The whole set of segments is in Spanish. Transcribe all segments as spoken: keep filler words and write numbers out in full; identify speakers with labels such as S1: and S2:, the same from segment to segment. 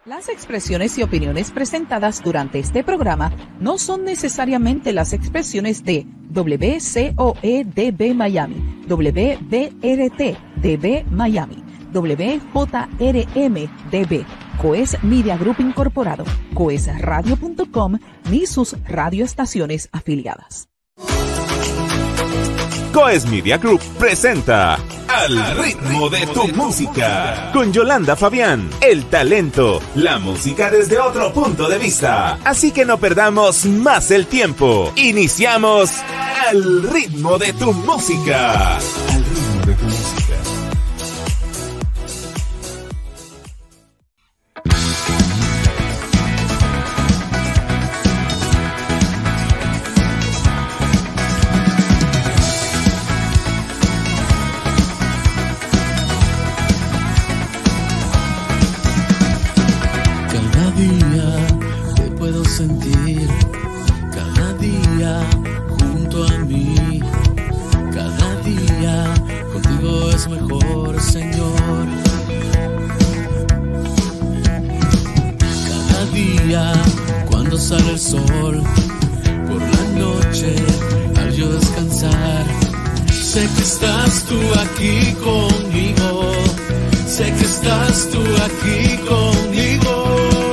S1: Las expresiones y opiniones presentadas durante este programa no son necesariamente las expresiones de W C O E D B Miami, W B R T D B Miami, W J R M D B, Coes Media Group Incorporado, coes radio punto com, ni sus radioestaciones afiliadas.
S2: Coes Media Group presenta Al ritmo de tu música con Yolanda Fabián, el talento, la música desde otro punto de vista. Así que no perdamos más el tiempo. Iniciamos Al ritmo de tu música. Al ritmo de tu música.
S3: Sentir cada día junto a mí, cada día contigo es mejor, Señor. Cada día cuando sale el sol, por la noche al yo descansar, sé que estás tú aquí conmigo, sé que estás tú aquí conmigo.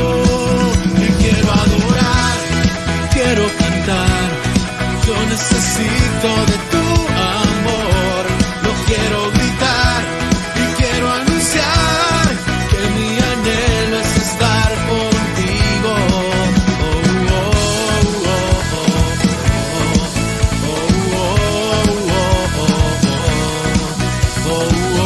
S3: Quiero cantar, yo necesito de tu amor, lo quiero gritar y quiero anunciar que mi anhelo es estar contigo. Oh, oh, oh, oh, oh, oh, oh, oh,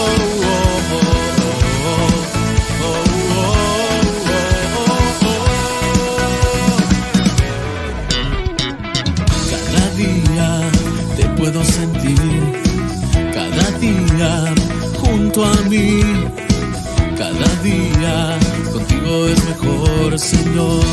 S3: puedo sentir cada día junto a mí, cada día contigo es mejor, Señor.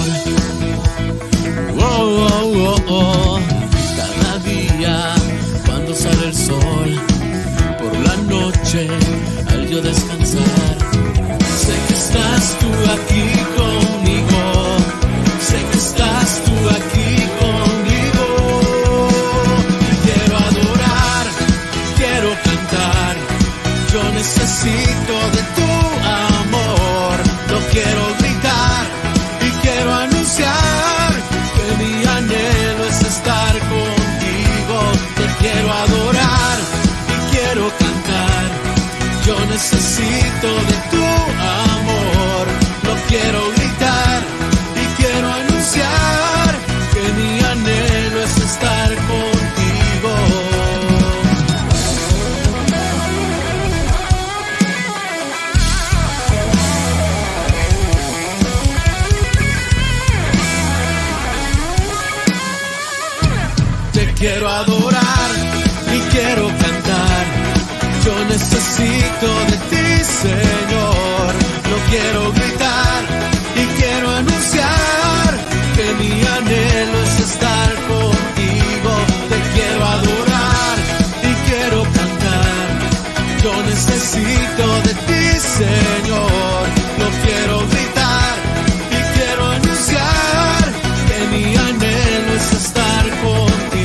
S3: Oh, oh, oh, oh. Cada día cuando sale el sol, por la noche al yo descansar, sé que estás tú aquí conmigo, sé que estás tú aquí conmigo. Yo necesito de tu amor, lo quiero gritar y quiero anunciar que mi anhelo es estar contigo. Te quiero adorar y quiero cantar, yo necesito de tu amor, lo quiero gritar y quiero anunciar que mi anhelo es estar contigo. Quiero adorar y quiero cantar, yo necesito de ti, Señor. Lo quiero gritar y quiero anunciar que mi anhelo es estar contigo. Te quiero adorar y quiero cantar, yo necesito de ti, Señor. Lo quiero gritar y quiero anunciar que mi anhelo es estar contigo.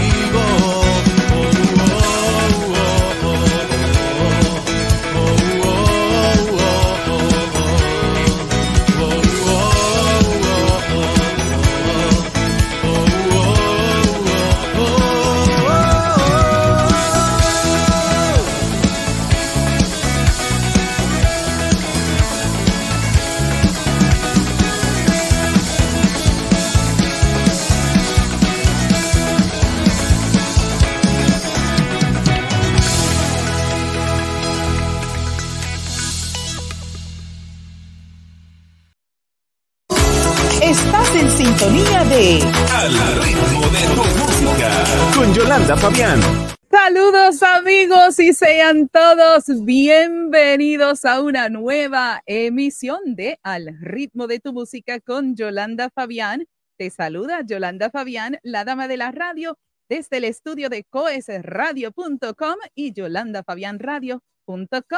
S1: En sintonía de
S2: Al ritmo de tu música con Yolanda Fabián.
S1: Saludos amigos y sean todos bienvenidos a una nueva emisión de Al ritmo de tu música con Yolanda Fabián. Te saluda Yolanda Fabián, la dama de la radio, desde el estudio de coes radio punto com y yolanda fabián radio punto com.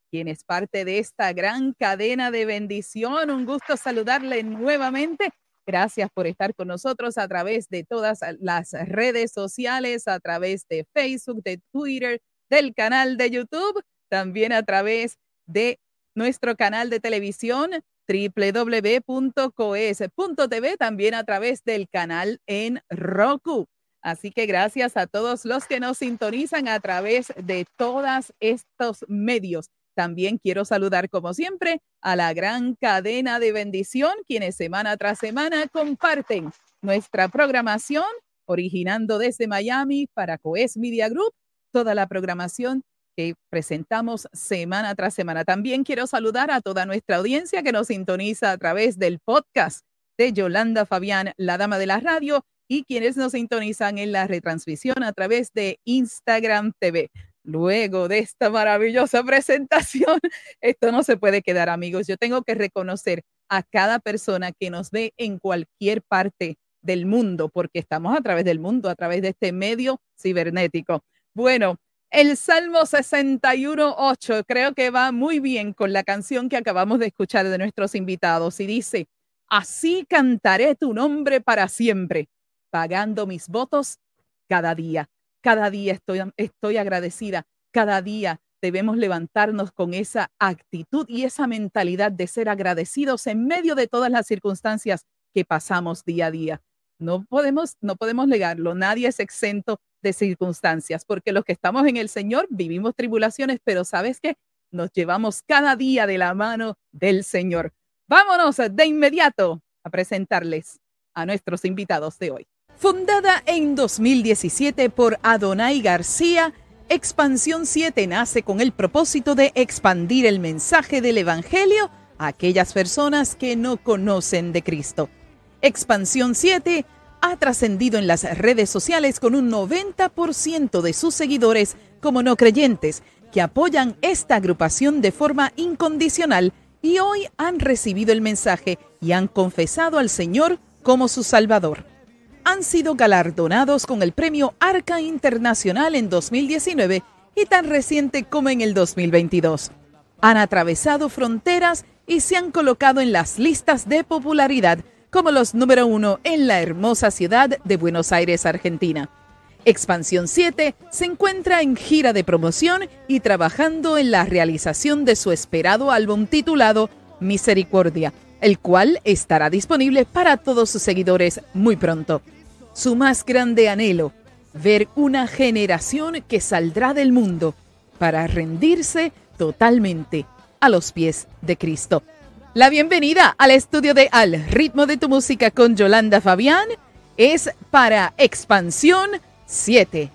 S1: quien es parte de esta gran cadena de bendición. Un gusto saludarle nuevamente. Gracias por estar con nosotros a través de todas las redes sociales, a través de Facebook, de Twitter, del canal de YouTube, también a través de nuestro canal de televisión doble u doble u doble u punto coes punto t v, también a través del canal en Roku. Así que gracias a todos los que nos sintonizan a través de todos estos medios. También quiero saludar, como siempre, a la gran cadena de bendición, quienes semana tras semana comparten nuestra programación, originando desde Miami para Coes Media Group, toda la programación que presentamos semana tras semana. También quiero saludar a toda nuestra audiencia que nos sintoniza a través del podcast de Yolanda Fabián, la dama de la radio, y quienes nos sintonizan en la retransmisión a través de Instagram T V. Luego de esta maravillosa presentación, esto no se puede quedar, amigos. Yo tengo que reconocer a cada persona que nos ve en cualquier parte del mundo, porque estamos a través del mundo, a través de este medio cibernético. Bueno, el Salmo sesenta y uno, ocho creo que va muy bien con la canción que acabamos de escuchar de nuestros invitados y dice: así cantaré tu nombre para siempre, pagando mis votos cada día. Cada día estoy, estoy agradecida. Cada día debemos levantarnos con esa actitud y esa mentalidad de ser agradecidos en medio de todas las circunstancias que pasamos día a día. No podemos, no podemos negarlo. Nadie es exento de circunstancias, porque los que estamos en el Señor vivimos tribulaciones, pero ¿sabes qué? Nos llevamos cada día de la mano del Señor. Vámonos de inmediato a presentarles a nuestros invitados de hoy. Fundada en dos mil diecisiete por Adonai García, Expansión siete nace con el propósito de expandir el mensaje del Evangelio a aquellas personas que no conocen de Cristo. Expansión siete ha trascendido en las redes sociales con un noventa por ciento de sus seguidores como no creyentes, que apoyan esta agrupación de forma incondicional y hoy han recibido el mensaje y han confesado al Señor como su Salvador. Han sido galardonados con el premio Arca Internacional en dos mil diecinueve y tan reciente como en el dos mil veintidós. Han atravesado fronteras y se han colocado en las listas de popularidad como los número uno en la hermosa ciudad de Buenos Aires, Argentina. Expansión siete se encuentra en gira de promoción y trabajando en la realización de su esperado álbum titulado Misericordia, el cual estará disponible para todos sus seguidores muy pronto. Su más grande anhelo, ver una generación que saldrá del mundo para rendirse totalmente a los pies de Cristo. La bienvenida al estudio de Al Ritmo de tu Música con Yolanda Fabián es para Expansión siete.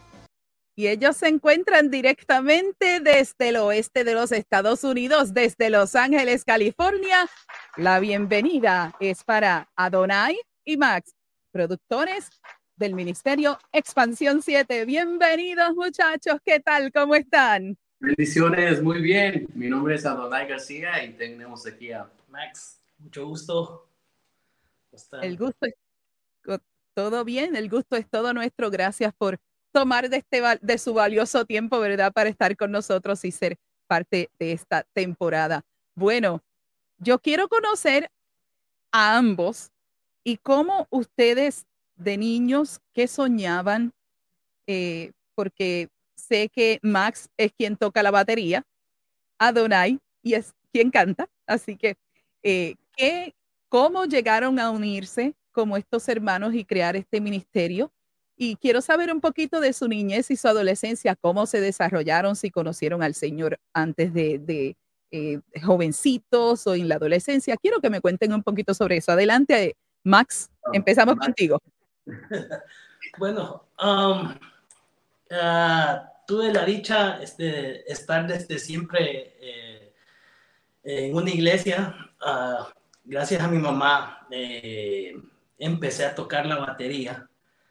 S1: Y ellos se encuentran directamente desde el oeste de los Estados Unidos, desde Los Ángeles, California. La bienvenida es para Adonai y Max, productores del Ministerio Expansión siete. Bienvenidos, muchachos. ¿Qué tal? ¿Cómo están?
S4: Bendiciones, muy bien. Mi nombre es Adonai García y tenemos aquí a Max. Mucho gusto.
S1: El gusto es todo bien, el gusto es todo nuestro. Gracias por tomar de, este, de su valioso tiempo, ¿verdad?, para estar con nosotros y ser parte de esta temporada. Bueno, yo quiero conocer a ambos y cómo ustedes de niños, ¿qué soñaban? Eh, porque sé que Max es quien toca la batería, Adonai y es quien canta, así que eh, ¿qué, ¿cómo llegaron a unirse como estos hermanos y crear este ministerio? Y quiero saber un poquito de su niñez y su adolescencia, cómo se desarrollaron, si conocieron al Señor antes de, de eh, jovencitos o en la adolescencia. Quiero que me cuenten un poquito sobre eso. Adelante, Max, empezamos Max. contigo.
S4: Bueno, um, uh, tuve la dicha de este, estar desde siempre eh, en una iglesia. Uh, gracias a mi mamá eh, empecé a tocar la batería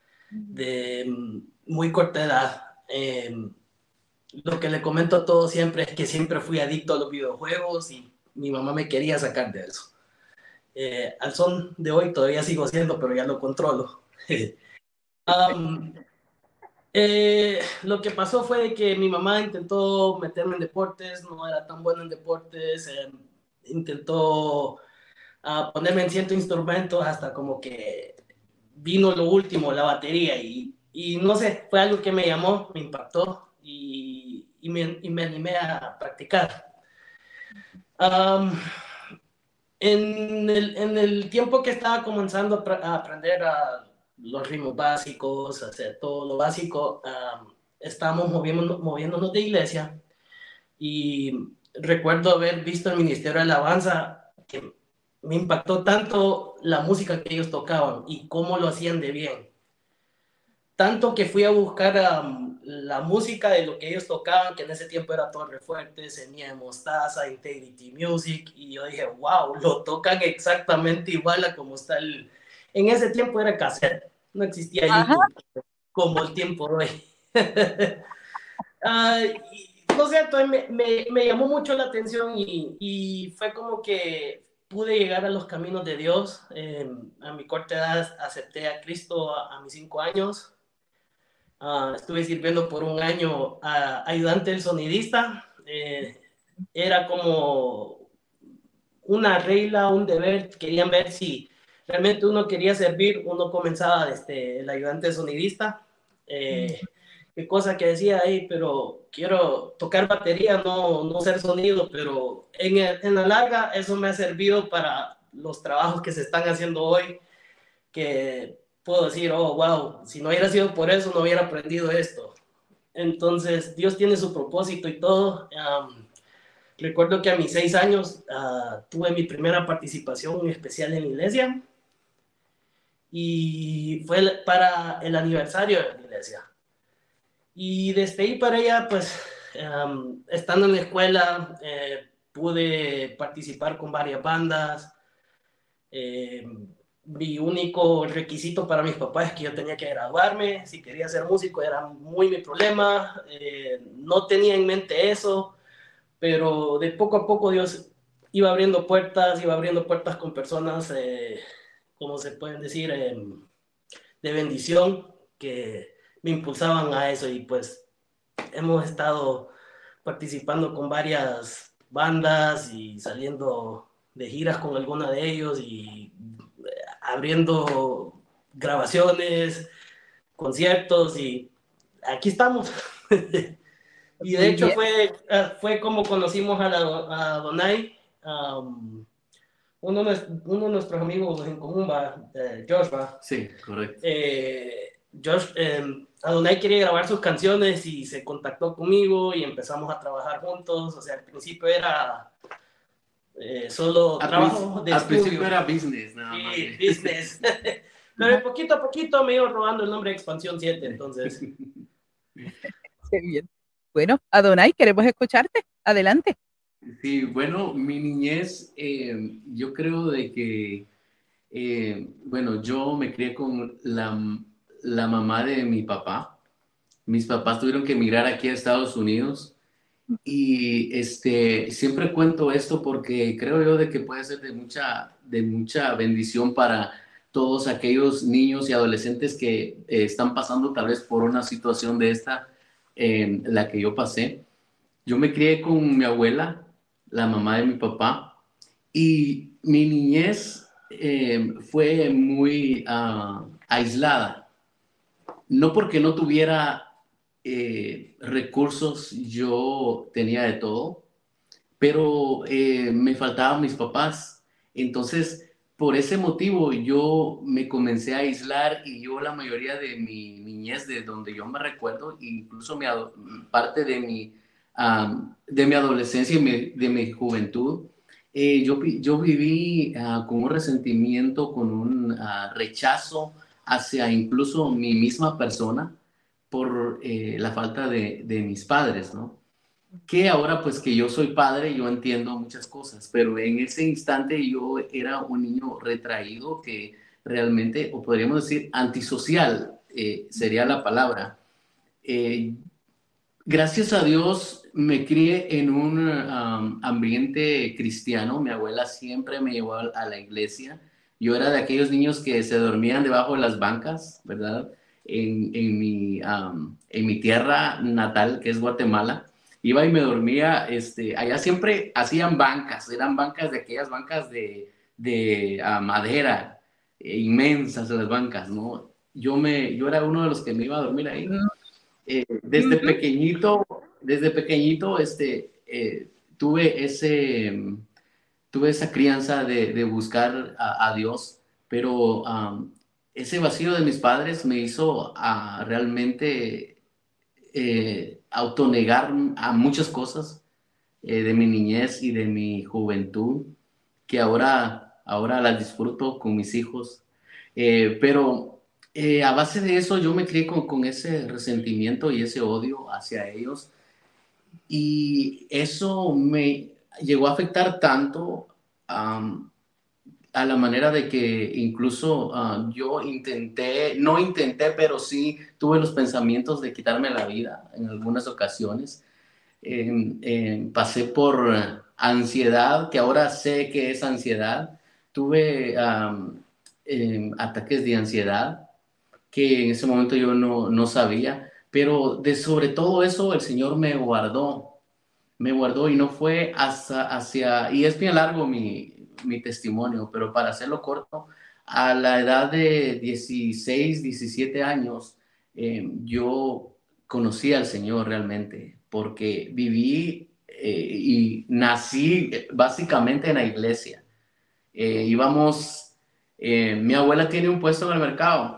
S4: de muy corta edad. Eh, lo que le comento a todos siempre es que siempre fui adicto a los videojuegos y mi mamá me quería sacar de eso. Eh, al son de hoy todavía sigo siendo, pero ya lo controlo. um, Eh, lo que pasó fue que mi mamá intentó meterme en deportes, no era tan buena en deportes, eh, intentó uh, ponerme en ciertos instrumentos hasta como que vino lo último, la batería, y, y no sé, fue algo que me llamó, me impactó y, y, me, y me animé a practicar. Um, en, el, en el tiempo que estaba comenzando a, a aprender a los ritmos básicos, hacer todo lo básico, um, estábamos moviéndonos, moviéndonos de iglesia y recuerdo haber visto el Ministerio de Alabanza que me impactó tanto la música que ellos tocaban y cómo lo hacían de bien. Tanto que fui a buscar um, la música de lo que ellos tocaban, que en ese tiempo era Torre Fuerte, Semilla de Mostaza, Integrity Music, y yo dije, wow, lo tocan exactamente igual a como está el... En ese tiempo era cassette, no existía
S1: Ajá.
S4: YouTube como el tiempo de hoy. uh, y, no sé, entonces me, me, me llamó mucho la atención y, y fue como que pude llegar a los caminos de Dios. Eh, a mi corta edad acepté a Cristo a, a mis cinco años. Uh, estuve sirviendo por un año uh, ayudante del sonidista. Eh, era como una regla, un deber. Querían ver si realmente uno quería servir. Uno comenzaba desde el ayudante del sonidista. Eh, qué cosa que decía ahí, pero quiero tocar batería, no, no hacer sonido, pero en, el, en la larga eso me ha servido para los trabajos que se están haciendo hoy, que puedo decir, oh, wow, si no hubiera sido por eso, no hubiera aprendido esto. Entonces, Dios tiene su propósito y todo. Um, recuerdo que a mis seis años uh, tuve mi primera participación especial en la iglesia y fue para el aniversario de la iglesia. Y desde ahí para allá, pues, um, estando en la escuela, eh, pude participar con varias bandas. Eh, mi único requisito para mis papás es que yo tenía que graduarme. Si quería ser músico era muy mi problema. Eh, no tenía en mente eso, pero de poco a poco Dios iba abriendo puertas, iba abriendo puertas con personas, eh, como se pueden decir, eh, de bendición, que me impulsaban a eso. Y pues hemos estado participando con varias bandas y saliendo de giras con alguna de ellos y abriendo grabaciones, conciertos, y aquí estamos. Y de hecho fue, fue como conocimos a, la, a Donay, um, uno, de, uno de nuestros amigos en común, va, eh, Josh, va.
S5: Sí, correcto.
S4: Eh, Josh, eh, Adonai quería grabar sus canciones y se contactó conmigo y empezamos a trabajar juntos. O sea, al principio era eh, solo
S5: al
S4: trabajo de
S5: al
S4: estudio.
S5: principio era business, nada más.
S4: Sí, business. Pero poquito a poquito me iba robando el nombre de Expansión siete, entonces.
S1: Qué bien. Bueno, Adonai, queremos escucharte. Adelante.
S5: Sí, bueno, mi niñez, eh, yo creo de que, eh, bueno, yo me crié con la, la mamá de mi papá. Mis papás tuvieron que emigrar aquí a Estados Unidos y este, siempre cuento esto porque creo yo de que puede ser de mucha, de mucha bendición para todos aquellos niños y adolescentes que eh, están pasando tal vez por una situación de esta, eh, la que yo pasé. Yo me crié con mi abuela, la mamá de mi papá, y mi niñez eh, fue muy uh, aislada. No porque no tuviera eh, recursos, yo tenía de todo, pero eh, me faltaban mis papás. Entonces, por ese motivo, yo me comencé a aislar y yo la mayoría de mi niñez, de donde yo me recuerdo, incluso mi, parte de mi... Um, de mi adolescencia y mi, de mi juventud, eh, yo, yo viví uh, con un resentimiento, con un uh, rechazo hacia incluso mi misma persona por eh, la falta de, de mis padres, ¿no? Que ahora pues que yo soy padre, yo entiendo muchas cosas, pero en ese instante yo era un niño retraído que realmente, o podríamos decir antisocial, eh, sería la palabra. Eh, Gracias a Dios me crié en un um, ambiente cristiano. Mi abuela siempre me llevó a la iglesia. Yo era de aquellos niños que se dormían debajo de las bancas, ¿verdad? en, en, mi, um, en mi tierra natal, que es Guatemala. Iba y me dormía, este, allá siempre hacían bancas, eran bancas de aquellas bancas de, de uh, madera, eh, inmensas las bancas, ¿no? Yo, me, yo era uno de los que me iba a dormir ahí. Eh, desde uh-huh. pequeñito, desde pequeñito, este, eh, tuve ese, tuve esa crianza de, de buscar a, a Dios, pero um, ese vacío de mis padres me hizo uh, realmente eh, autonegar a muchas cosas eh, de mi niñez y de mi juventud, que ahora, ahora las disfruto con mis hijos, eh, pero Eh, a base de eso yo me crié con, con ese resentimiento y ese odio hacia ellos, y eso me llegó a afectar tanto um, a la manera de que incluso uh, yo intenté, no intenté, pero sí tuve los pensamientos de quitarme la vida en algunas ocasiones. Eh, eh, pasé por ansiedad, que ahora sé que es ansiedad. Tuve um, eh, ataques de ansiedad que en ese momento yo no, no sabía, pero de sobre todo eso el Señor me guardó, me guardó y no fue hasta, hacia, y es bien largo mi, mi testimonio, pero para hacerlo corto, a la edad de dieciséis, diecisiete años, eh, yo conocí al Señor realmente, porque viví eh, y nací básicamente en la iglesia. Eh, íbamos, eh, mi abuela tiene un puesto en el mercado,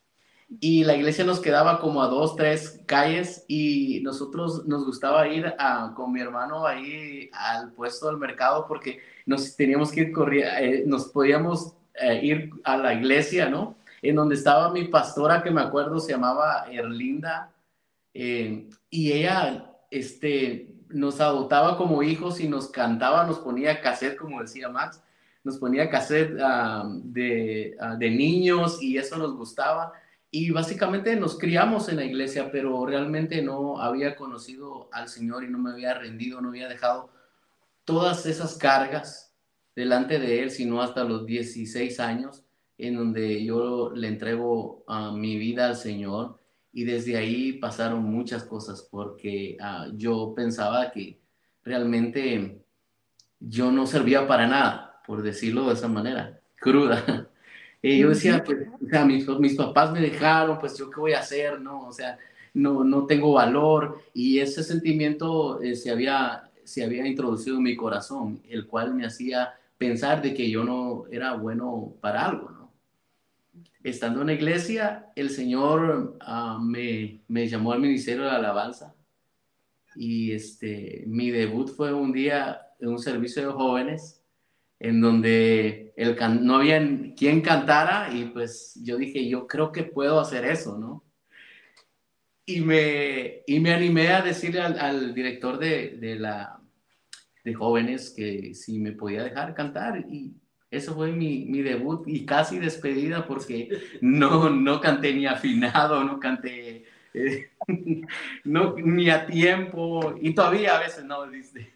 S5: y la iglesia nos quedaba como a dos, tres calles, y nosotros nos gustaba ir a, con mi hermano ahí al puesto del mercado, porque nos teníamos que ir corriendo, eh, nos podíamos eh, ir a la iglesia, ¿no? En donde estaba mi pastora, que me acuerdo se llamaba Erlinda, eh, y ella este, nos adoptaba como hijos y nos cantaba, nos ponía cassette, como decía Max, nos ponía cassette uh, de, uh, de niños, y eso nos gustaba. Y básicamente nos criamos en la iglesia, pero realmente no había conocido al Señor y no me había rendido, no había dejado todas esas cargas delante de Él, sino hasta los dieciséis años, en donde yo le entrego uh, mi vida al Señor. Y desde ahí pasaron muchas cosas, porque uh, yo pensaba que realmente yo no servía para nada, por decirlo de esa manera, cruda. Y yo decía, pues, o sea, mis, mis papás me dejaron, pues yo qué voy a hacer, ¿no? O sea, no, no tengo valor, y ese sentimiento eh, se, había, se había introducido en mi corazón, el cual me hacía pensar de que yo no era bueno para algo, ¿no? Estando en la iglesia, el Señor uh, me, me llamó al ministerio de alabanza, y este, mi debut fue un día en un servicio de jóvenes, en donde el can- no había quien cantara, y pues yo dije, yo creo que puedo hacer eso, ¿no? Y me, y me animé a decirle al, al director de, de, la, de jóvenes que si me podía dejar cantar, y eso fue mi, mi debut y casi despedida, porque no, no canté ni afinado, no canté eh, no, ni a tiempo, y todavía a veces no, dice.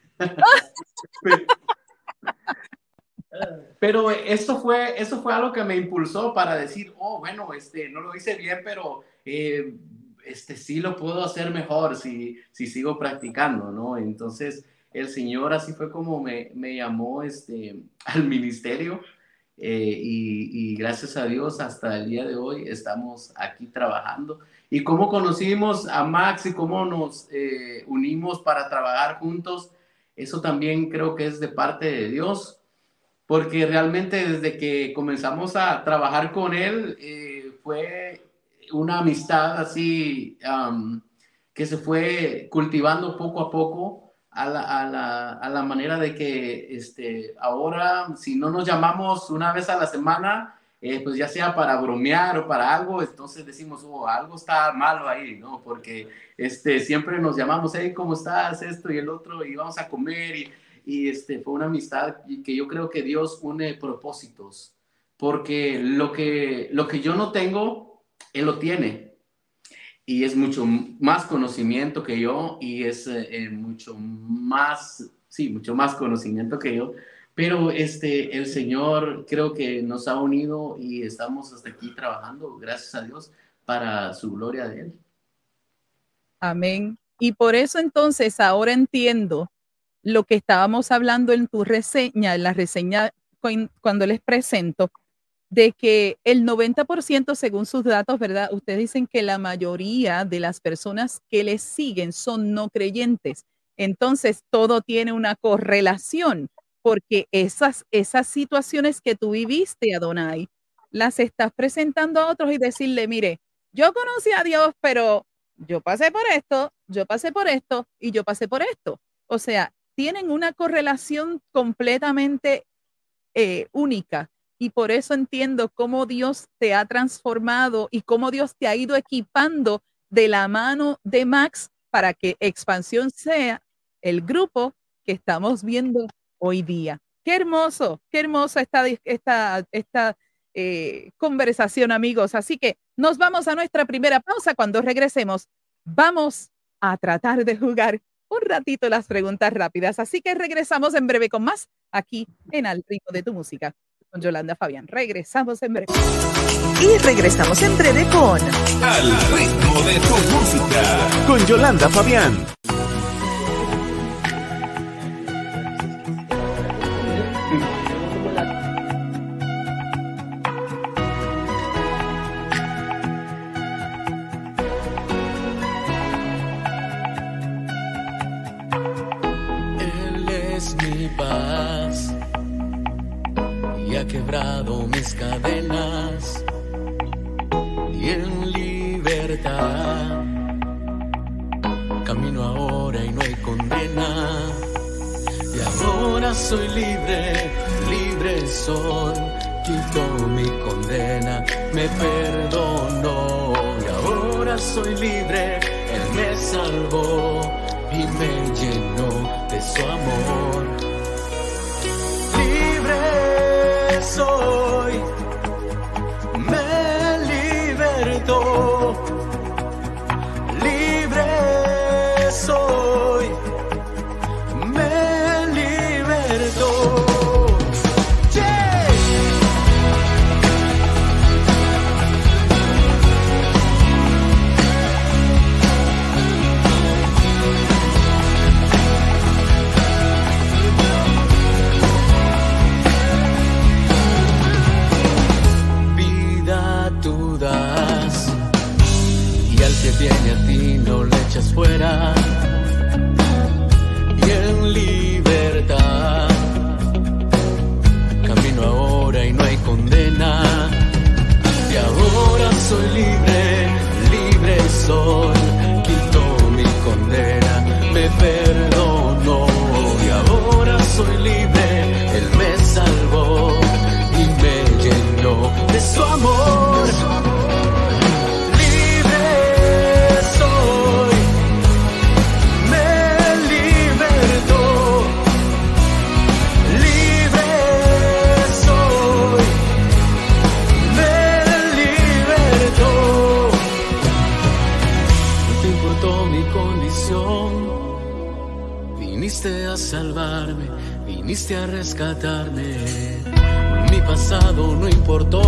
S5: Pero eso fue, eso fue algo que me impulsó para decir, oh, bueno, este, no lo hice bien, pero eh, este, sí lo puedo hacer mejor si, si sigo practicando, ¿no? Entonces, el Señor así fue como me, me llamó este, al ministerio, eh, y, y gracias a Dios hasta el día de hoy estamos aquí trabajando. Y cómo conocimos a Max y cómo nos eh, unimos para trabajar juntos, eso también creo que es de parte de Dios. Porque realmente desde que comenzamos a trabajar con él, eh, fue una amistad así um, que se fue cultivando poco a poco, a la, a la, a la manera de que este, ahora, si no nos llamamos una vez a la semana, eh, pues ya sea para bromear o para algo, entonces decimos, oh, algo está malo ahí, ¿no? Porque este, siempre nos llamamos, hey, ¿cómo estás? Esto y el otro, y vamos a comer, y Y este, fue una amistad que yo creo que Dios une propósitos, porque lo que, lo que yo no tengo, Él lo tiene, y es mucho más conocimiento que yo, y es eh, mucho más, sí, mucho más conocimiento que yo, pero este, el Señor creo que nos ha unido y estamos hasta aquí trabajando, gracias a Dios, para su gloria de Él.
S1: Amén. Y por eso entonces ahora entiendo lo que estábamos hablando en tu reseña, en la reseña cuando les presento, de que el noventa por ciento según sus datos, ¿verdad? Ustedes dicen que la mayoría de las personas que les siguen son no creyentes. Entonces todo tiene una correlación, porque esas, esas situaciones que tú viviste, Adonai, las estás presentando a otros y decirle, mire, yo conocí a Dios, pero yo pasé por esto, yo pasé por esto y yo pasé por esto. O sea, tienen una correlación completamente eh, única. Y por eso entiendo cómo Dios te ha transformado y cómo Dios te ha ido equipando de la mano de Max para que Expansión sea el grupo que estamos viendo hoy día. Qué hermoso, qué hermosa esta, esta, esta eh, conversación, amigos. Así que nos vamos a nuestra primera pausa. Cuando regresemos, vamos a tratar de jugar un ratito las preguntas rápidas. Así que regresamos en breve con más aquí en Al Ritmo de tu Música con Yolanda Fabián. Regresamos en breve.
S6: Y regresamos en breve con
S2: Al Ritmo de tu Música con Yolanda Fabián.
S3: Quebrado mis cadenas y en libertad camino ahora y no hay condena, y ahora soy libre, libre soy, quitó mi condena, me perdonó, y ahora soy libre, Él me salvó y me llenó de su amor. Soy, me libertó, libre soy, me libertó. Yeah. Que viene a ti no le echas fuera, y en libertad camino ahora y no hay condena, y ahora soy libre, libre soy, quitó mi condena, me perdonó, y ahora soy libre, Él me salvó y me llenó de su amor. Viniste a salvarme, viniste a rescatarme. Mi pasado no importó,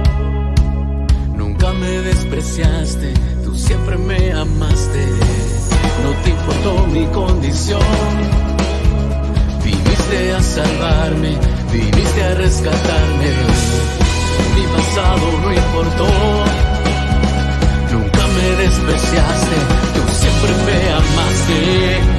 S3: nunca me despreciaste, tú siempre me amaste. No te importó mi condición, viniste a salvarme, viniste a rescatarme. Mi pasado no importó, nunca me despreciaste, tú siempre me amaste.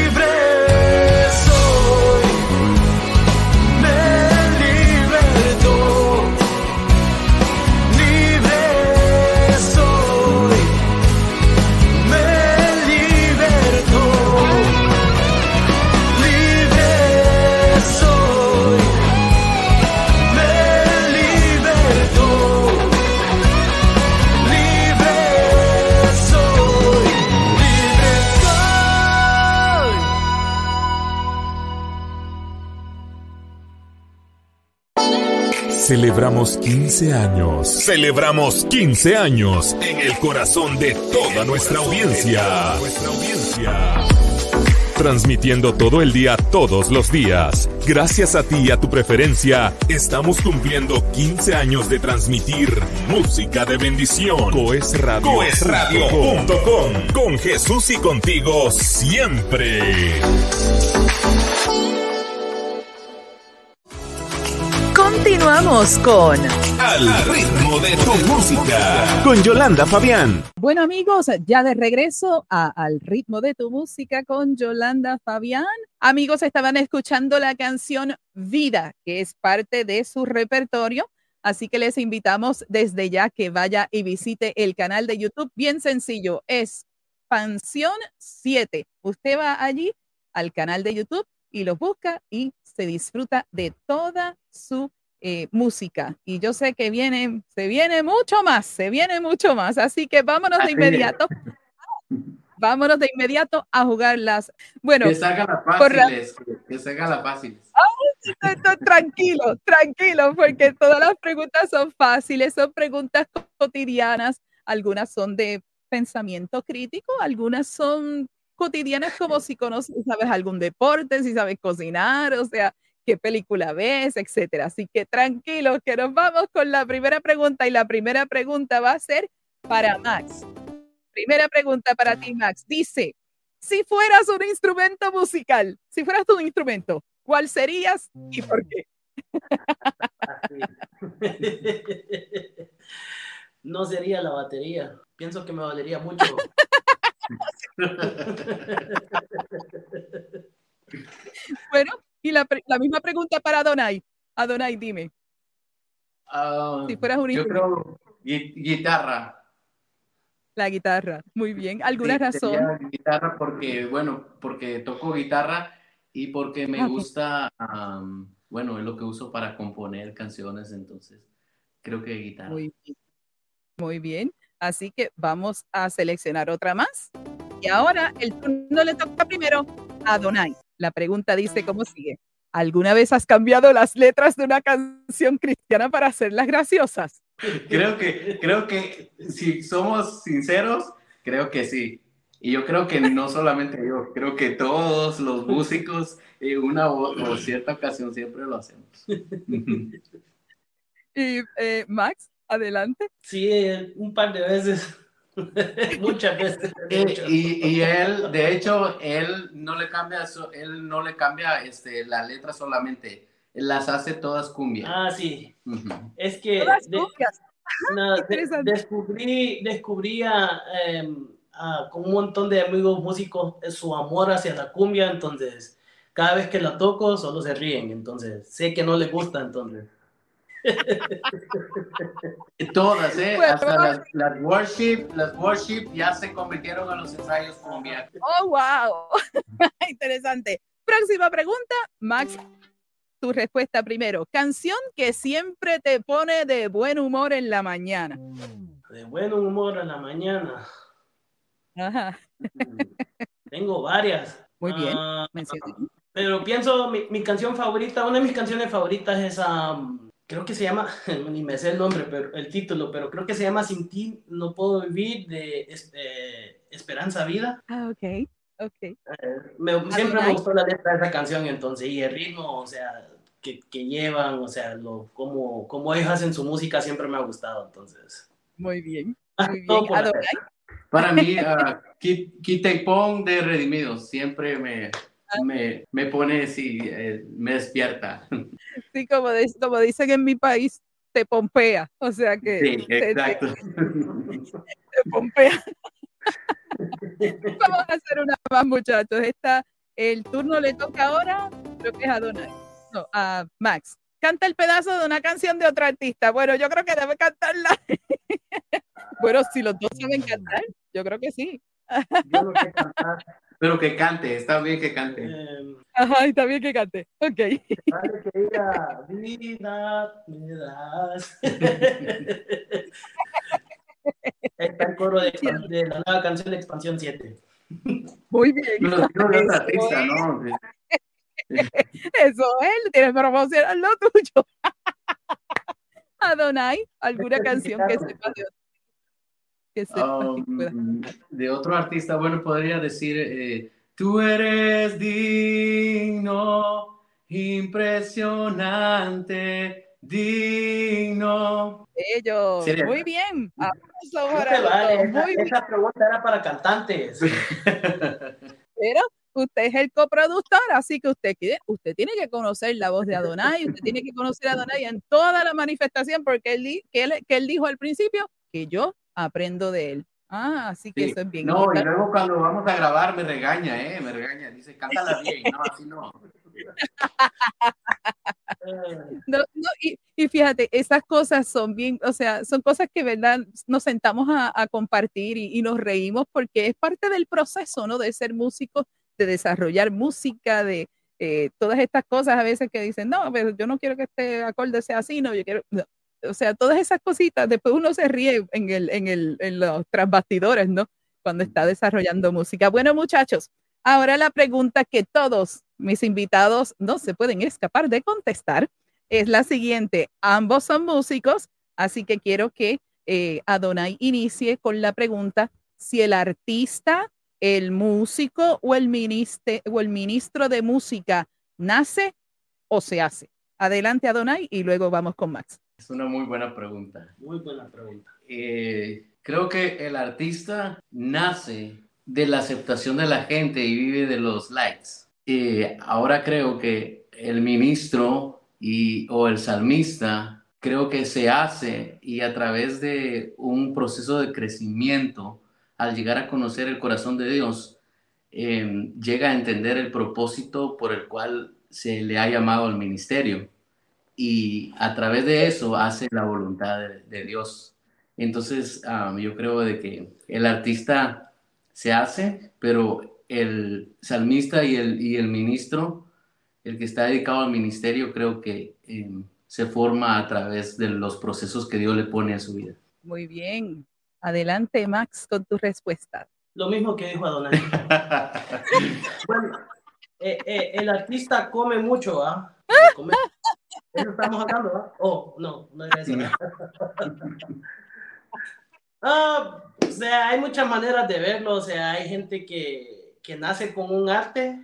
S2: Celebramos quince años. Celebramos quince años en el corazón de toda nuestra audiencia. transmitiendo todo el día, todos los días. Gracias a ti y a tu preferencia, estamos cumpliendo quince años de transmitir música de bendición. Coes Radio. Coes Radio punto com. Con Jesús y contigo siempre.
S6: Continuamos con
S2: Al ritmo de tu música con Yolanda Fabián.
S1: Bueno, amigos, ya de regreso a Al ritmo de tu música con Yolanda Fabián. Amigos, estaban escuchando la canción Vida, que es parte de su repertorio. Así que les invitamos desde ya que vaya y visite el canal de YouTube. Bien sencillo, Expansión siete. Usted va allí al canal de YouTube y los busca y se disfruta de toda su eh, música. Y yo sé que viene, se viene mucho más, se viene mucho más. Así que vámonos de inmediato. Vámonos de inmediato a jugarlas. Bueno,
S5: que se hagan las fáciles, por... que se hagan las fáciles.
S1: Oh, tranquilo, tranquilo, porque todas las preguntas son fáciles, son preguntas cotidianas. Algunas son de pensamiento crítico, algunas son cotidianas como si conoces, sabes algún deporte, si sabes cocinar, o sea, qué película ves, etcétera. Así que tranquilos, que nos vamos con la primera pregunta y la primera pregunta va a ser para Max. Primera pregunta para ti, Max. Dice, si fueras un instrumento musical, si fueras un instrumento, ¿cuál serías y por qué?
S4: No sería la batería. Pienso que me valería mucho.
S1: Bueno, y la, la misma pregunta para Adonai. Adonai, dime.
S5: Uh,
S1: si fueras un
S5: yo
S1: instrumento.
S5: creo guitarra.
S1: La guitarra, muy bien. ¿Alguna
S5: sí,
S1: razón?
S5: Guitarra porque, bueno, porque toco guitarra y porque me okay. gusta, um, bueno, es lo que uso para componer canciones, entonces creo que guitarra.
S1: Muy bien. Muy bien. Así que vamos a seleccionar otra más. Y ahora el turno le toca primero a Adonai. La pregunta dice cómo sigue. ¿Alguna vez has cambiado las letras de una canción cristiana para hacerlas graciosas?
S5: Creo que, creo que si somos sinceros, creo que sí. Y yo creo que no solamente yo, creo que todos los músicos en una o, o cierta ocasión siempre lo hacemos.
S1: Y eh, Max, adelante.
S4: Sí, un par de veces. Muchas veces.
S5: Y, y él, de hecho, él no le cambia, él no le cambia este, la letra solamente. Las hace todas cumbia.
S4: Ah, sí. Uh-huh. Es que de, no, de, descubrí, descubrí a, eh, a, con un montón de amigos músicos su amor hacia la cumbia, entonces cada vez que la toco solo se ríen, entonces sé que no les gusta, entonces.
S5: Todas, ¿eh? Bueno, hasta las, las worship, las worship ya se convirtieron a los ensayos cumbia.
S1: Oh, wow. Interesante. Próxima pregunta, Max. Tu respuesta primero. Canción que siempre te pone de buen humor en la mañana.
S4: De buen humor en la mañana.
S1: Ajá.
S4: Tengo varias.
S1: Muy bien.
S4: Uh, pero pienso, mi, mi canción favorita, una de mis canciones favoritas es, um, creo que se llama, ni me sé el nombre, pero el título, pero creo que se llama Sin ti no puedo vivir, de este, Esperanza Vida.
S1: Ah, ok. Okay.
S4: Uh, me, siempre me gustó la letra de esa canción, entonces, y el ritmo, o sea, que, que llevan, o sea, lo, como, como ellos hacen su música siempre me ha gustado, entonces.
S1: Muy bien, muy bien.
S5: Para mí, uh, Quita y Pon de Redimidos siempre me, me, me pone así, eh, me despierta.
S1: Sí, como, de, como dicen en mi país, te pompea, o sea que...
S5: Sí, exacto.
S1: Te, te, te pompea. Vamos a hacer una más, muchachos. Esta, el turno le toca ahora, creo que es a Donald. No, a Max. Canta el pedazo de una canción de otro artista. Bueno, yo creo que debe cantarla. Bueno, si los dos saben cantar, yo creo que sí.
S4: Yo no sé cantar.
S5: Pero que cante, está bien que cante.
S4: Eh,
S1: Ajá, está bien que cante. Ok.
S4: Vale que diga, vida me das. Está el coro de, de la nueva canción de Expansión siete.
S1: Muy bien.
S5: Pero no es artista, ¿no?
S1: Eso es, tienes que promocionar lo tuyo. Adonai, ¿alguna canción que sepa de otro? Que sepa
S5: Um,
S1: que
S5: de otro artista, bueno, podría decir eh, Tú eres digno, impresionante, digno.
S1: Ellos,
S5: ¿Sería?
S1: muy bien. Aplauso
S4: No
S1: para
S4: te
S1: los
S4: vale,
S1: dos.
S4: esa,
S1: Muy bien.
S4: esa pregunta era para cantantes.
S1: Pero usted es el coproductor, así que usted, quiere- usted tiene que conocer la voz de Adonai, usted tiene que conocer a Adonai en toda la manifestación, porque él, di- que él, que él dijo al principio que yo aprendo de él. Ah, así que
S5: Sí.
S1: eso es bien
S5: No, y
S1: importante.
S5: luego cuando vamos a grabar me regaña, ¿eh? Me regaña. Dice, cántala bien. No, así no.
S1: No, no, y, y fíjate, esas cosas son bien, o sea, son cosas que, ¿verdad? Nos sentamos a, a compartir y, y nos reímos porque es parte del proceso, ¿no? De ser músico, de desarrollar música, de eh, todas estas cosas a veces que dicen, no, pero yo no quiero que este acorde sea así, no, yo quiero, no. O sea, todas esas cositas, después uno se ríe en, el, en, el, en los trasbastidores, ¿no? Cuando está desarrollando música. Bueno, muchachos, ahora la pregunta que todos mis invitados no se pueden escapar de contestar es la siguiente. Ambos son músicos, así que quiero que eh, Adonai inicie con la pregunta si el artista, el músico o el, ministro, o el ministro de música nace o se hace. Adelante, Adonai, y luego vamos con Max.
S5: Es una muy buena pregunta.
S4: Muy buena pregunta.
S5: Eh, creo que el artista nace de la aceptación de la gente y vive de los likes. Eh, ahora creo que el ministro y, o el salmista creo que se hace y a través de un proceso de crecimiento, al llegar a conocer el corazón de Dios, eh, llega a entender el propósito por el cual se le ha llamado al ministerio. Y a través de eso hace la voluntad de, de Dios. Entonces, um, yo creo de que el artista se hace, pero el salmista y el, y el ministro, el que está dedicado al ministerio, creo que eh, se forma a través de los procesos que Dios le pone a su vida.
S1: Muy bien. Adelante, Max, con tu respuesta.
S4: Lo mismo que dijo Adonai. Bueno, eh, eh, el artista come mucho, ¿ah? ¿eh? Come. Eso estamos hablando, ¿ah? ¿eh? Oh, no, no era eso. Ah, o sea, hay muchas maneras de verlo. O sea, hay gente que, que nace con un arte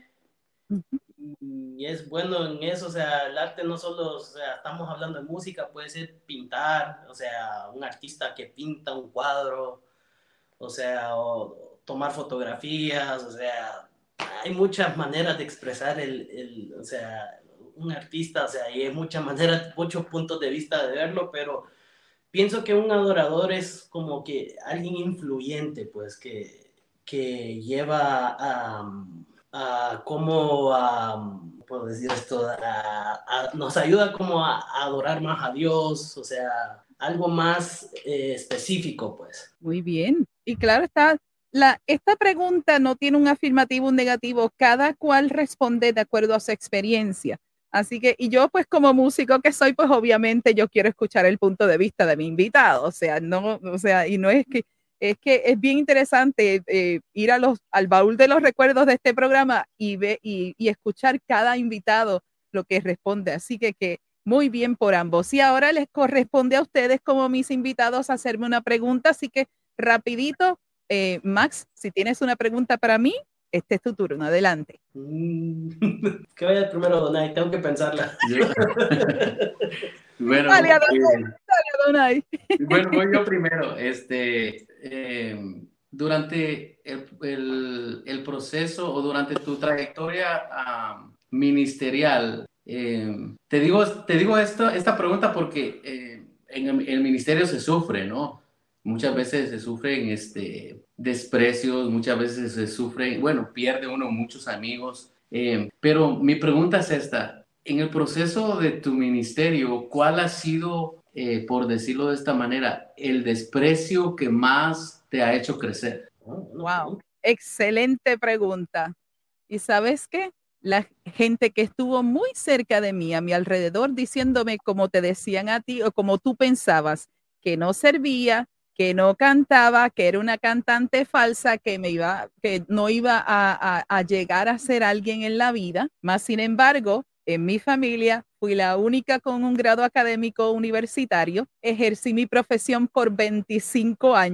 S4: y es bueno en eso. O sea, el arte no solo, o sea, estamos hablando de música, puede ser pintar, o sea, un artista que pinta un cuadro, o sea, o tomar fotografías, o sea, hay muchas maneras de expresar el, el o sea, un artista, o sea, y hay muchas maneras, muchos puntos de vista de verlo, pero pienso que un adorador es como que alguien influyente, pues, que, que lleva a, a cómo, a, puedo decir esto, a, a, nos ayuda como a, a adorar más a Dios, o sea, algo más eh, específico, pues.
S1: Muy bien. Y claro está, la, esta pregunta no tiene un afirmativo o un negativo, cada cual responde de acuerdo a su experiencia. Así que, y yo pues como músico que soy, pues obviamente yo quiero escuchar el punto de vista de mi invitado, o sea, no, o sea, y no es que, es que es bien interesante eh, ir a los, al baúl de los recuerdos de este programa y, ve, y, y escuchar cada invitado lo que responde. Así que, que muy bien por ambos. Y ahora les corresponde a ustedes como mis invitados hacerme una pregunta, así que rapidito, eh, Max, si tienes una pregunta para mí, este es tu turno, adelante.
S4: Mm, que vaya primero, Donay, tengo que pensarla.
S5: Yo, bueno,
S1: dale, Adonai,
S5: eh,
S1: dale, Adonai.
S5: bueno, voy yo primero. Este, eh, durante el, el, el proceso o durante tu trayectoria uh, ministerial, eh, te digo, te digo esto, esta pregunta porque eh, en el, el ministerio se sufre, ¿no? Muchas veces se sufren este, desprecios, muchas veces se sufren, bueno, pierde uno muchos amigos. Eh, pero mi pregunta es esta, en el proceso de tu ministerio, ¿cuál ha sido, eh, por decirlo de esta manera, el desprecio que más te ha hecho crecer?
S1: Wow, excelente pregunta. ¿Y sabes qué? La gente que estuvo muy cerca de mí, a mi alrededor, diciéndome como te decían a ti o como tú pensabas, que no servía, que no cantaba, que era una cantante falsa, que, me iba, que no iba a, a, a llegar a ser alguien en la vida. Más sin embargo, en mi familia fui la única con un grado académico universitario, ejercí mi profesión por veinticinco años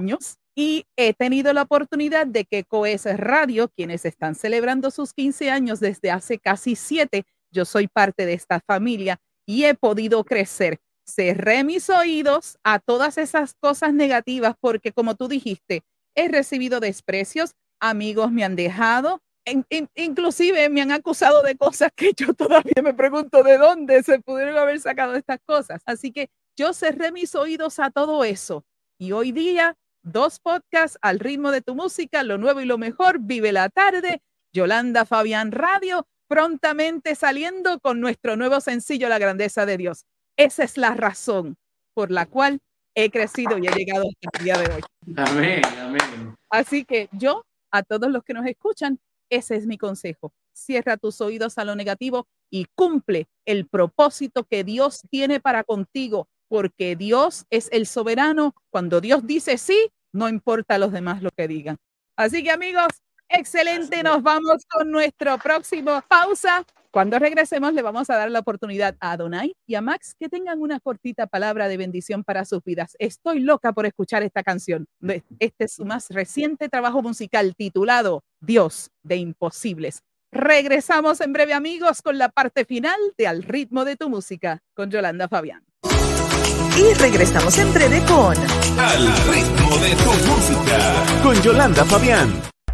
S1: Y he tenido la oportunidad de que Coes Radio, quienes están celebrando sus quince años desde hace casi siete, yo soy parte de esta familia y he podido crecer. Cerré mis oídos a todas esas cosas negativas porque, como tú dijiste, he recibido desprecios, amigos me han dejado, in, in, inclusive me han acusado de cosas que yo todavía me pregunto de dónde se pudieron haber sacado estas cosas. Así que yo cerré mis oídos a todo eso y hoy día dos podcasts al ritmo de tu música, lo nuevo y lo mejor, Vive la Tarde, Yolanda Fabián Radio, prontamente saliendo con nuestro nuevo sencillo La Grandeza de Dios. Esa es la razón por la cual he crecido y he llegado hasta el día de hoy.
S5: Amén, amén.
S1: Así que yo, a todos los que nos escuchan, ese es mi consejo. Cierra tus oídos a lo negativo y cumple el propósito que Dios tiene para contigo, porque Dios es el soberano. Cuando Dios dice sí, no importa a los demás lo que digan. Así que, amigos, excelente. Nos vamos con nuestro próximo pausa. Cuando regresemos, le vamos a dar la oportunidad a Adonai y a Max que tengan una cortita palabra de bendición para sus vidas. Estoy loca por escuchar esta canción. Este es su más reciente trabajo musical titulado Dios de Imposibles. Regresamos en breve, amigos, con la parte final de Al Ritmo de tu Música con Yolanda Fabián.
S6: Y regresamos en breve con
S2: Al Ritmo de tu Música con Yolanda Fabián.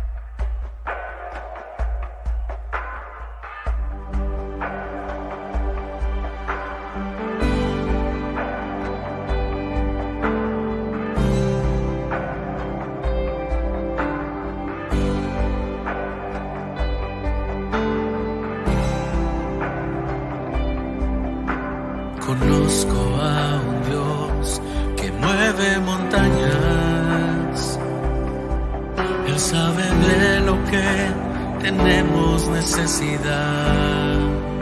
S3: Conozco a un Dios que mueve montañas. Él sabe de lo que tenemos necesidad.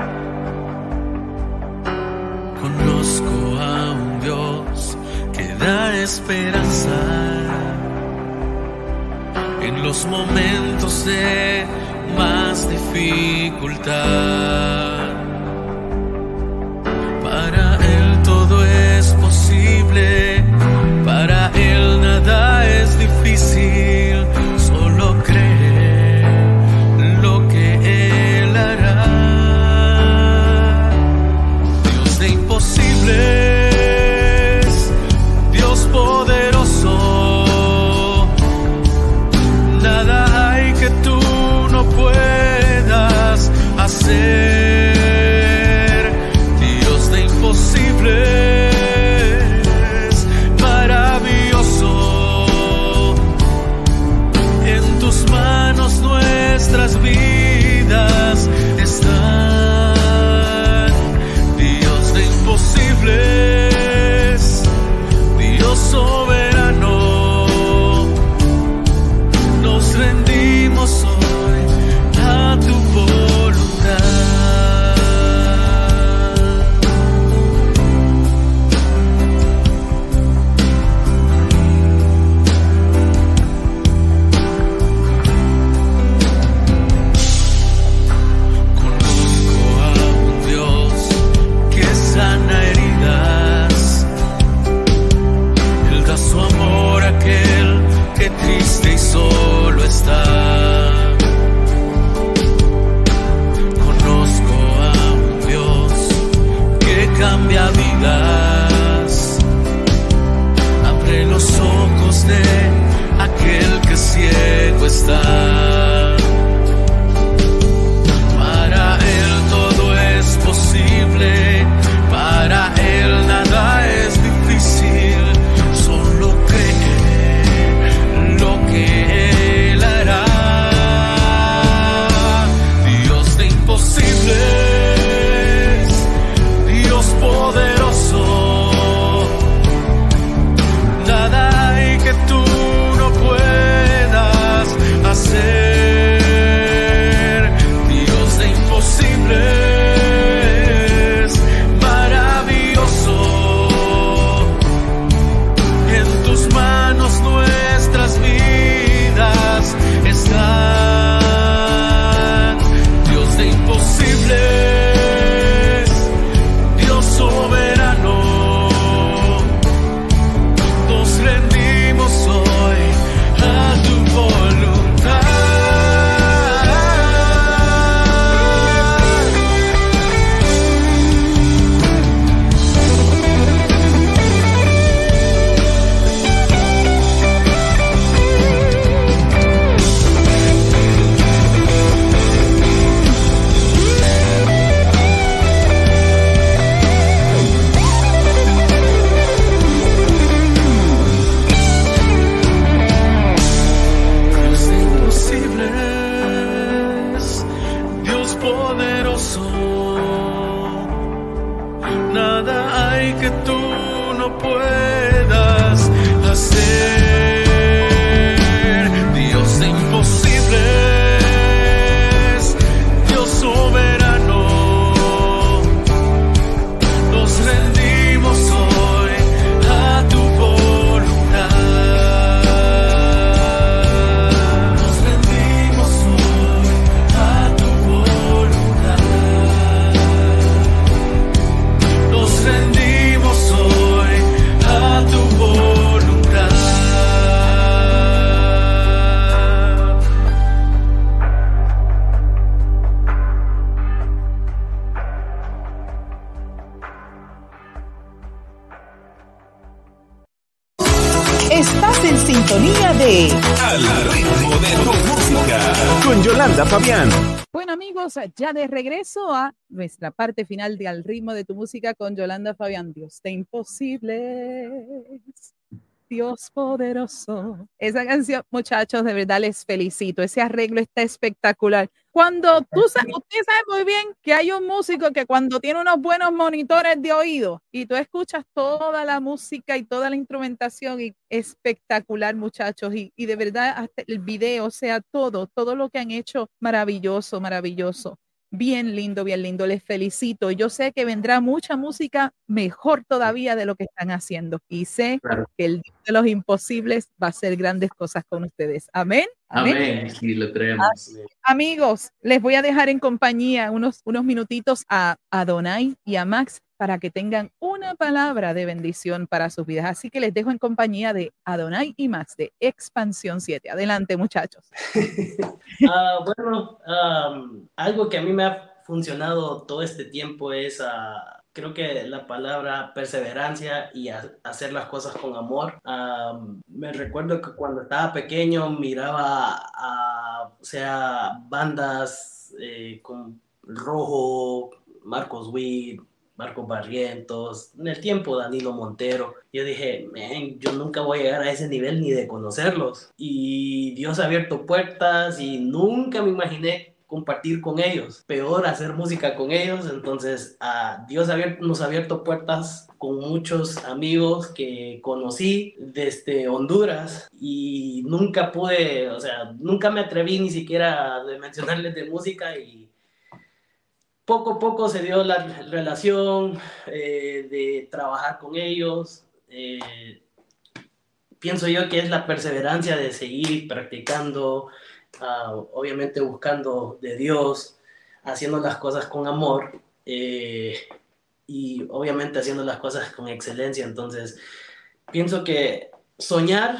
S3: Conozco a un Dios que da esperanza en los momentos de más dificultad. Para Él todo es posible, para Él nada es difícil, solo cree lo que Él hará. Dios de imposibles, Dios poderoso, nada hay que tú no puedas hacer. lo puedas hacer. Dios de imposibles, Dios soberano, nos rendimos hoy a tu voluntad. Nos rendimos hoy a tu voluntad. Nos rendimos hoy a tu voluntad.
S1: Estás en sintonía de
S2: Al ritmo de tu música. Con Yolanda Fabián.
S1: Bueno, amigos, ya de regreso a nuestra parte final de Al ritmo de tu música con Yolanda Fabián. Dios de imposibles, Dios poderoso. Esa canción, muchachos, de verdad les felicito. Ese arreglo está espectacular. Cuando tú sabes, usted sabe muy bien que hay un músico que cuando tiene unos buenos monitores de oído y tú escuchas toda la música y toda la instrumentación, y espectacular, muchachos, y, y de verdad hasta el video, o sea, todo, todo lo que han hecho, maravilloso, maravilloso. Bien lindo, bien lindo, les felicito. Yo sé que vendrá mucha música mejor todavía de lo que están haciendo. Y sé
S5: Claro.
S1: que el Dios de los imposibles va a hacer grandes cosas con ustedes. Amén.
S5: Amén. Amén. Sí, lo creemos.
S1: Amigos, les voy a dejar en compañía unos, unos minutitos a Adonai y a Max para que tengan una palabra de bendición para sus vidas. Así que les dejo en compañía de Adonai y Max de Expansión siete. Adelante, muchachos.
S4: uh, bueno, um, algo que a mí me ha funcionado todo este tiempo es, uh, creo que la palabra perseverancia y a, hacer las cosas con amor. Um, me recuerdo que cuando estaba pequeño miraba a, o sea, bandas eh, con Rojo, Marcos Witt, Marcos Barrientos, en el tiempo Danilo Montero. Yo dije, man, yo nunca voy a llegar a ese nivel ni de conocerlos. Y Dios ha abierto puertas y nunca me imaginé compartir con ellos. Peor hacer música con ellos. Entonces, uh, Dios ha abierto, nos ha abierto puertas con muchos amigos que conocí desde Honduras y nunca pude, o sea, nunca me atreví ni siquiera a mencionarles de música, y poco a poco se dio la relación eh, de trabajar con ellos. Eh, pienso yo que es la perseverancia de seguir practicando, uh, obviamente buscando de Dios, haciendo las cosas con amor eh, y obviamente haciendo las cosas con excelencia. Entonces, pienso que soñar,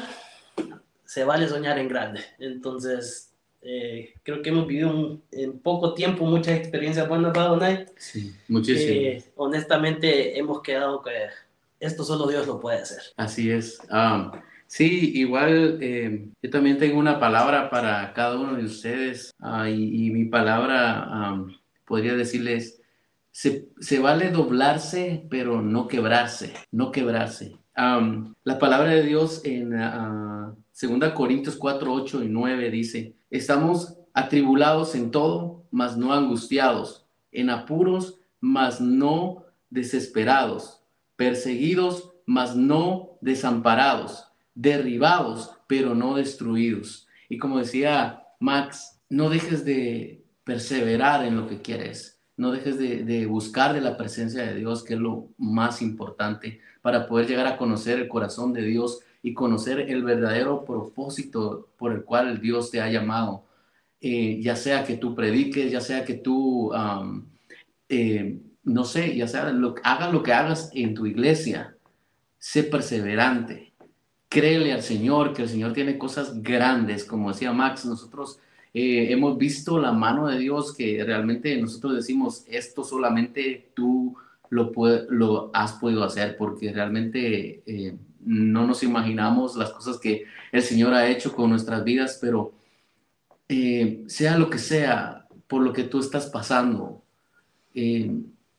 S4: se vale soñar en grande. Entonces, Eh, creo que hemos vivido un, en poco tiempo muchas experiencias buenas, Adonai.
S5: Sí, muchísimo.
S4: Eh, honestamente, hemos quedado que esto solo Dios lo puede hacer.
S5: Así es. Um, sí, igual eh, yo también tengo una palabra para cada uno de ustedes uh, y, y mi palabra um, podría decirles, se, se vale doblarse, pero no quebrarse, no quebrarse. Um, la palabra de Dios en uh, dos Corintios cuatro, ocho y nueve dice: estamos atribulados en todo, mas no angustiados, en apuros, mas no desesperados, perseguidos, mas no desamparados, derribados, pero no destruidos. Y como decía Max, no dejes de perseverar en lo que quieres, no dejes de, de buscar de la presencia de Dios, que es lo más importante para poder llegar a conocer el corazón de Dios y conocer el verdadero propósito por el cual Dios te ha llamado. Eh, ya sea que tú prediques, ya sea que tú, um, eh, no sé, ya sea, lo, hagas lo que hagas en tu iglesia, sé perseverante, créele al Señor, que el Señor tiene cosas grandes. Como decía Max, nosotros eh, hemos visto la mano de Dios, que realmente nosotros decimos, esto solamente tú lo, puede, lo has podido hacer, porque realmente eh, no nos imaginamos las cosas que el Señor ha hecho con nuestras vidas. Pero eh, sea lo que sea por lo que tú estás pasando, eh,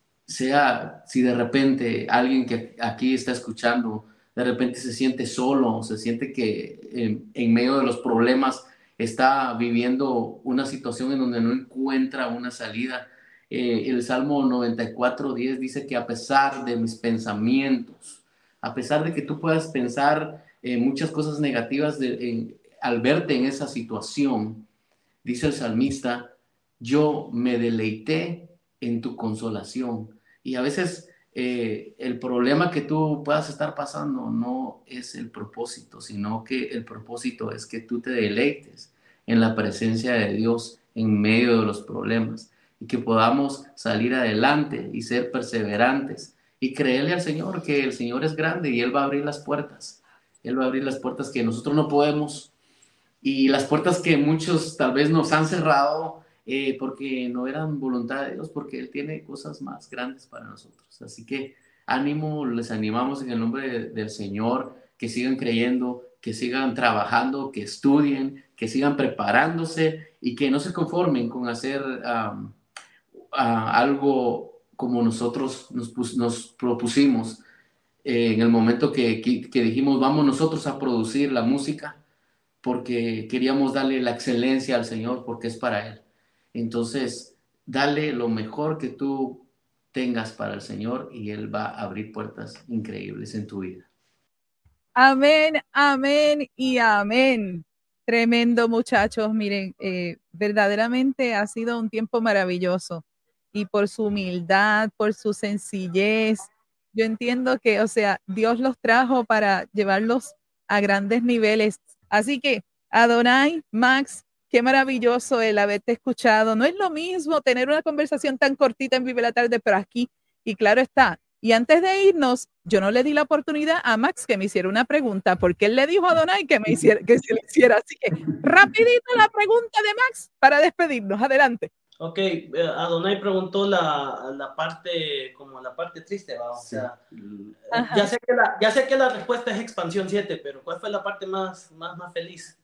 S5: sea si de repente alguien que aquí está escuchando de repente se siente solo, se siente que eh, en medio de los problemas está viviendo una situación en donde no encuentra una salida. Eh, el Salmo noventa y cuatro, diez dice que a pesar de mis pensamientos, A pesar de que tú puedas pensar eh, muchas cosas negativas de, en, al verte en esa situación, dice el salmista, yo me deleité en tu consolación. Y a veces eh, el problema que tú puedas estar pasando no es el propósito, sino que el propósito es que tú te deleites en la presencia de Dios en medio de los problemas y que podamos salir adelante y ser perseverantes y creerle al Señor que el Señor es grande y Él va a abrir las puertas. Él va a abrir las puertas que nosotros no podemos y las puertas que muchos tal vez nos han cerrado eh, porque no eran voluntad de Dios, porque Él tiene cosas más grandes para nosotros. Así que ánimo, les animamos en el nombre de, del Señor, que sigan creyendo, que sigan trabajando, que estudien, que sigan preparándose y que no se conformen con hacer um, uh, algo como nosotros nos, pus, nos propusimos eh, en el momento que, que, que dijimos vamos nosotros a producir la música porque queríamos darle la excelencia al Señor porque es para Él. Entonces, dale lo mejor que tú tengas para el Señor y Él va a abrir puertas increíbles en tu vida.
S1: Amén, amén y amén. Tremendo, muchachos. Miren, eh, verdaderamente ha sido un tiempo maravilloso y por su humildad, por su sencillez. Yo entiendo que, o sea, Dios los trajo para llevarlos a grandes niveles. Así que, Adonai, Max, qué maravilloso el haberte escuchado. No es lo mismo tener una conversación tan cortita en Vive la Tarde, pero aquí, y claro está. Y antes de irnos, yo no le di la oportunidad a Max que me hiciera una pregunta, porque él le dijo a Adonai que me hiciera, que se le hiciera. Así que, rapidito la pregunta de Max para despedirnos. Adelante.
S4: Ok, Adonai preguntó la, la parte, como la parte triste, ¿va? O sea,
S1: Ajá.
S4: ya sé, que la, ya sé que la respuesta es expansión siete, pero ¿cuál fue la parte más, más, más feliz?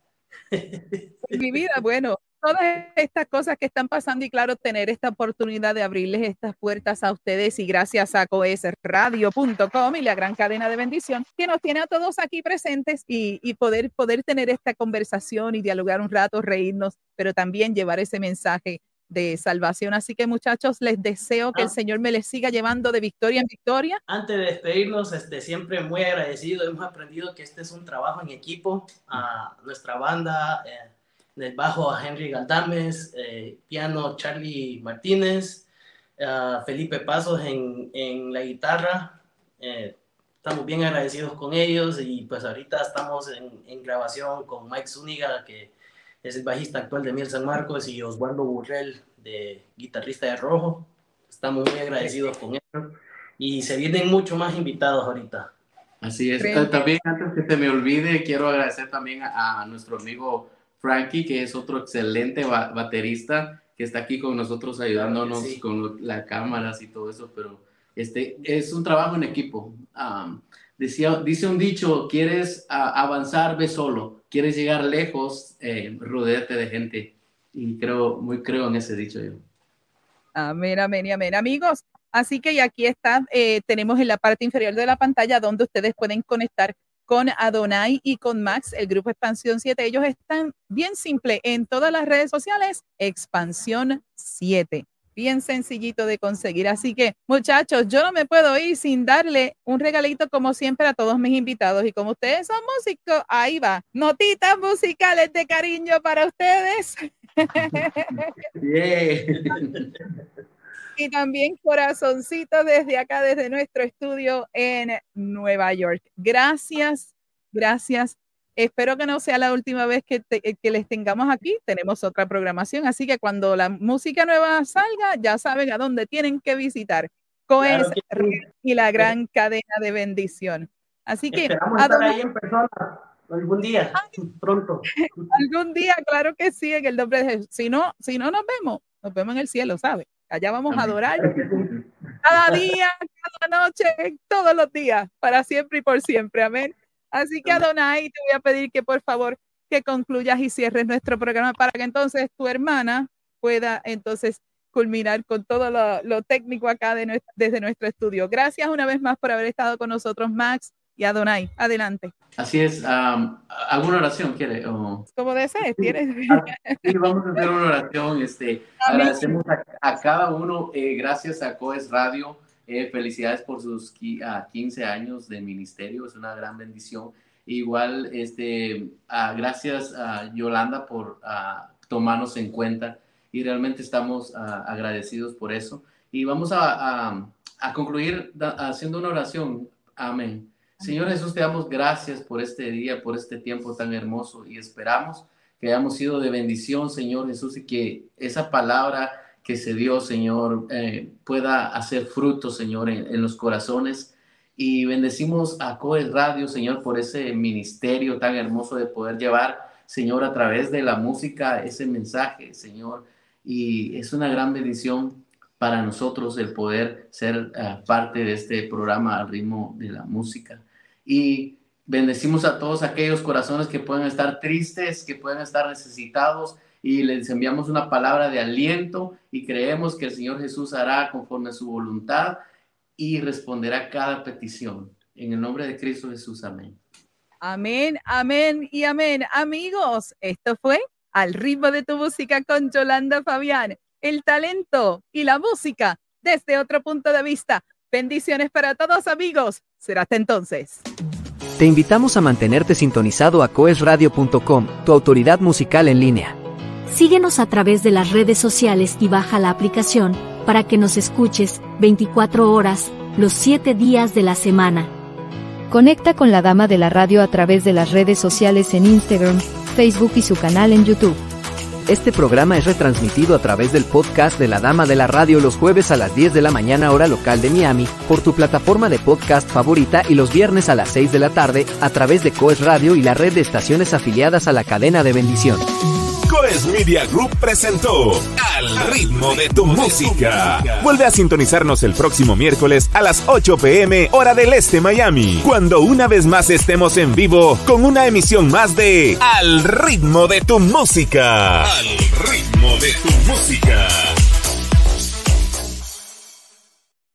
S1: Mi vida, bueno, todas estas cosas que están pasando y claro, tener esta oportunidad de abrirles estas puertas a ustedes y gracias a coes radio punto com y la gran cadena de bendición que nos tiene a todos aquí presentes y, y poder, poder tener esta conversación y dialogar un rato, reírnos, pero también llevar ese mensaje de salvación. Así que muchachos, les deseo que ah. el Señor me les siga llevando de victoria en victoria.
S4: Antes de despedirnos, este, siempre muy agradecido. Hemos aprendido que este es un trabajo en equipo. A nuestra banda, eh, en el bajo a Henry Galdames, eh, piano Charlie Martínez, eh, Felipe Pasos en, en la guitarra. Eh, estamos bien agradecidos con ellos y pues ahorita estamos en, en grabación con Mike Zúñiga, que es el bajista actual de Miel San Marcos, y Osvaldo Burrell, de guitarrista de Rojo. Estamos muy agradecidos con ellos y se vienen mucho más invitados ahorita.
S5: Así es. Creo. También antes que se me olvide, quiero agradecer también a, a nuestro amigo Frankie, que es otro excelente ba baterista, que está aquí con nosotros ayudándonos claro sí. con las cámaras y todo eso, pero este es un trabajo en equipo. Um, decía, dice un dicho, quieres uh, avanzar, ve solo. Quieres llegar lejos, eh, rodéate de gente. Y creo, muy creo en ese dicho yo.
S1: Amén, amén y amén. Amigos, así que y aquí está, eh, tenemos en la parte inferior de la pantalla donde ustedes pueden conectar con Adonai y con Max, el grupo Expansión siete. Ellos están bien simple en todas las redes sociales, Expansión siete. Bien sencillito de conseguir. Así que, muchachos, yo no me puedo ir sin darle un regalito como siempre a todos mis invitados. Y como ustedes son músicos, ahí va. Notitas musicales de cariño para ustedes.
S5: Yeah.
S1: Y también corazoncito desde acá, desde nuestro estudio en Nueva York. Gracias, gracias. Espero que no sea la última vez que, te, que les tengamos aquí. Tenemos otra programación, así que cuando la música nueva salga, ya saben a dónde tienen que visitar. Coes claro sí. y la gran cadena de bendición. Así que
S4: esperamos estar dónde... ahí en persona algún día, Ay, pronto.
S1: Algún día, claro que sí, en el nombre de Jesús. Si no, si no nos vemos, nos vemos en el cielo, ¿sabes? Allá vamos a adorar cada día, cada noche, todos los días, para siempre y por siempre. Amén. Así que Adonai, te voy a pedir que por favor que concluyas y cierres nuestro programa para que entonces tu hermana pueda entonces culminar con todo lo, lo técnico acá de nuestro, desde nuestro estudio. Gracias una vez más por haber estado con nosotros, Max y Adonai. Adelante.
S5: Así es. Um, ¿Alguna oración quiere? Oh.
S1: Como desees, ¿tienes?
S5: Sí, vamos a hacer una oración. Este, agradecemos a, a cada uno. Eh, gracias a Coes Radio. Eh, felicidades por sus quince años de ministerio, es una gran bendición. Igual, este, uh, gracias a Yolanda por uh, tomarnos en cuenta y realmente estamos uh, agradecidos por eso. Y vamos a, a, a concluir da, haciendo una oración. Amén. Señor Jesús, te damos gracias por este día, por este tiempo tan hermoso y esperamos que hayamos sido de bendición, Señor Jesús, y que esa palabra que se dio, Señor, eh, pueda hacer fruto, Señor, en, en los corazones. Y bendecimos a Coes Radio, Señor, por ese ministerio tan hermoso de poder llevar, Señor, a través de la música ese mensaje, Señor. Y es una gran bendición para nosotros el poder ser uh, parte de este programa al ritmo de la música. Y bendecimos a todos aquellos corazones que pueden estar tristes, que pueden estar necesitados, y les enviamos una palabra de aliento y creemos que el Señor Jesús hará conforme a su voluntad y responderá cada petición. En el nombre de Cristo Jesús, amén.
S1: Amén, amén y amén. Amigos, esto fue Al ritmo de tu música con Yolanda Fabián. El talento y la música desde otro punto de vista. Bendiciones para todos, amigos. Será hasta entonces.
S7: Te invitamos a mantenerte sintonizado a coes radio punto com, tu autoridad musical en línea.
S8: Síguenos a través de las redes sociales y baja la aplicación para que nos escuches veinticuatro horas, los siete días de la semana.
S9: Conecta con la Dama de la Radio a través de las redes sociales en Instagram, Facebook y su canal en YouTube.
S7: Este programa es retransmitido a través del podcast de la Dama de la Radio los jueves a las diez de la mañana hora local de Miami, por tu plataforma de podcast favorita, y los viernes a las seis de la tarde a través de Coes Radio y la red de estaciones afiliadas a la cadena de bendición.
S2: Coes Media Group presentó Al ritmo de tu música. Vuelve a sintonizarnos el próximo miércoles a las ocho pe eme hora del este Miami, cuando una vez más estemos en vivo con una emisión más de Al ritmo de tu música. Al ritmo de tu música.